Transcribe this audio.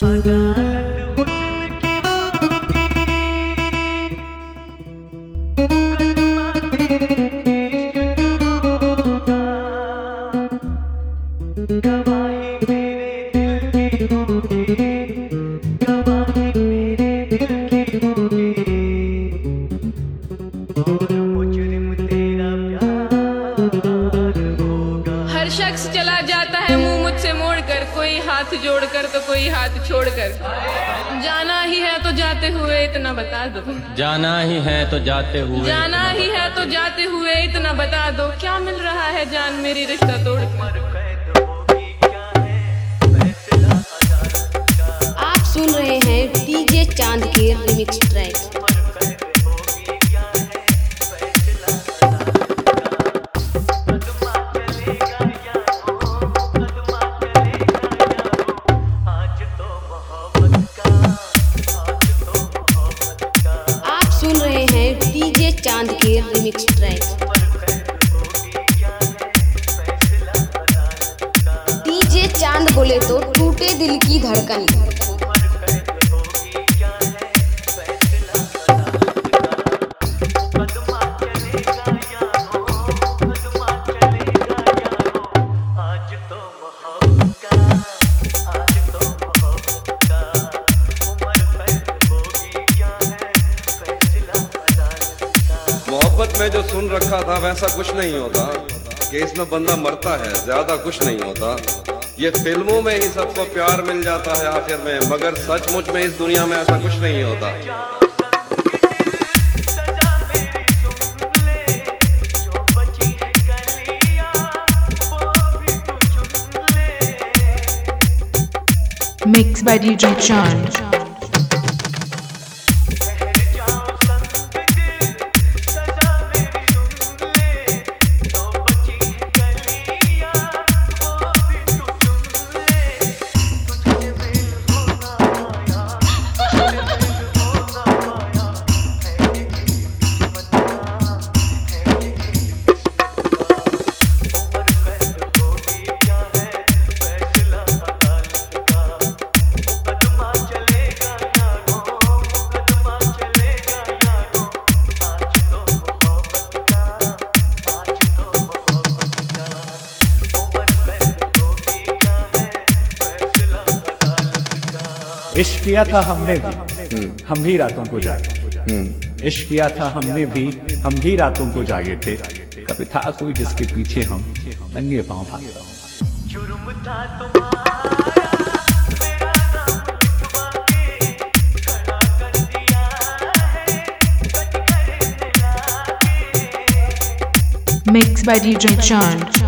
हर शख्स चला जाता है मुंह मुझसे मोड़कर, कोई हाथ जोड़कर तो कोई हाथ छोड़कर। जाना ही है तो जाते हुए इतना बता दो, जाना ही है तो जाते हुए, जाना ही है तो जाते हुए इतना बता दो, क्या मिल रहा है जान मेरी रिश्ता तोड़कर। आप सुन रहे हैं डीजे चांद के रिमिक्स ट्रैक। आप सुन रहे हैं डीजे चांद के रिमिक्स ट्रैक। डीजे चांद बोले तो टूटे दिल की धड़कन। मोहब्बत में जो सुन रखा था वैसा कुछ नहीं होता, कि इसमें बंदा मरता है, ज्यादा कुछ नहीं होता। ये फिल्मों में ही सबको प्यार मिल जाता है आखिर में, मगर सचमुच में इस दुनिया में ऐसा कुछ नहीं होता। Mixed by DJ Chand. इश्क किया था हमने भी, हम भी रातों को जागे। इश्क किया था हमने भी, हम भी रातों को जागे थे। कभी था कोई जिसके पीछे हम नंगे पांव भागे। Mixed by DJ Chand.